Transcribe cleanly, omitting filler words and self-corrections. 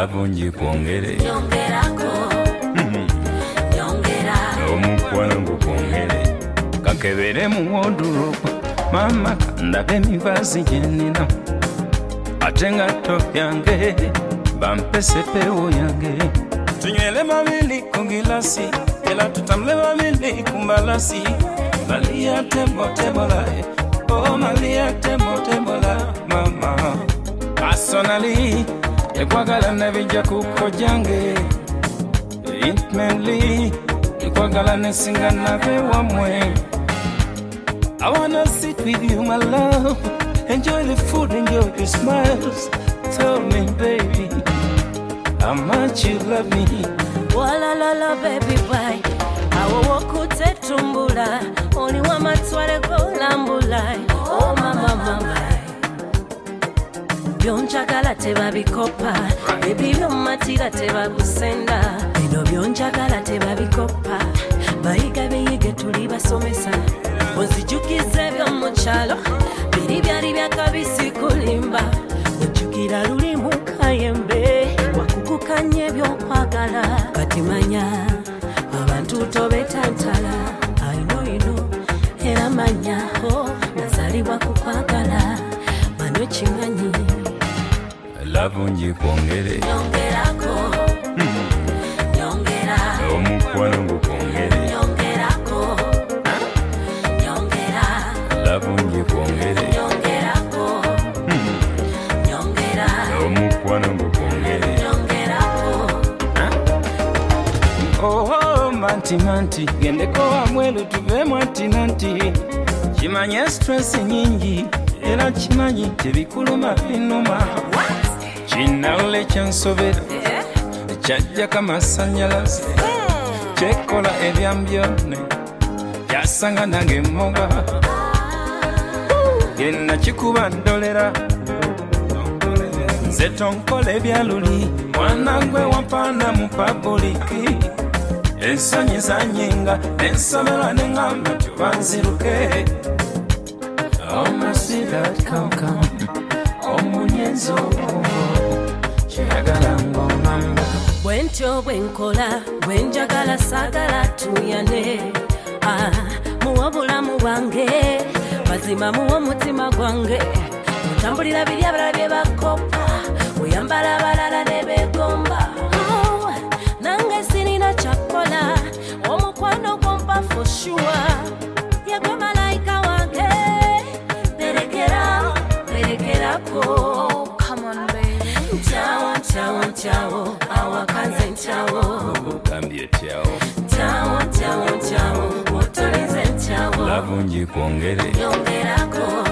Love njikuongere Nyongerako Nyongera Omukwano ngukuongere Kakebere mu wardrobe Mama kandabe mivazi jenina Atenga top yange Bampese pewo yange Tunywele mabili kugilasi Ela tutamle mabili kumbalasi Malia tembo tembola Oh Malia tembo tembola Mama Personally Ekwagala nebija kukojange Intimately Ekwagala nesinga nabe wamwe I wanna sit with you my love Enjoy the food, enjoy your smiles Tell me baby How much you love me Wala la baby boy Awo wokute tumbula Oli wa matware golambula Oh mama Byonjagala teba bikopa Baby byomatira teba kusenda Bino byonjagala teba bikopa Bayiga beyige tuli basomesa Ozijukize byomukyalo Biri byali byakabisi kulimba Ojjukira luli mu kayembe Wakukukanye byokwagala Kati manya abantu tobetantala I know you know Era manya nazalibwa kukwagala Mano kimanyi Love njikuongere Nyongerako Nyongera Omukwano ngukuongere Nyongerako Nyongera Love njikuongere Nyongerako Nyongera Omukwano ngukuongere Nyongerako Oh manti Gendeko wamwelu tuve manti Chimanye stress nyingi Era chimanyi tebikuluma binuma Chinaule chansobera Chajja kama sanyalazi Chekola ebyambyone Chasanga nange moga Gena chikuba ndolera Zetonkole byaluli Wanangwe wampana mu publiki Ensonyi zanyinga Ensomera nengamba tubanziruke Almost see that come Omunyenzo Chagala ngomamba Bwentyo bwenkola bwenjagala sagala tuyane muwa bulamu bwange mazima muwa mutima gwange mutambulira biri abalala bye bakopa muyambala abalala ne begomba nange sirina kyakola omukwano gwompa for sure yegwe malayika wange perekerako Come on, baby. Ciao, awakanze ciao. Kambie ciao Ciao, motorize ciao. Love njikuongere Nyongerako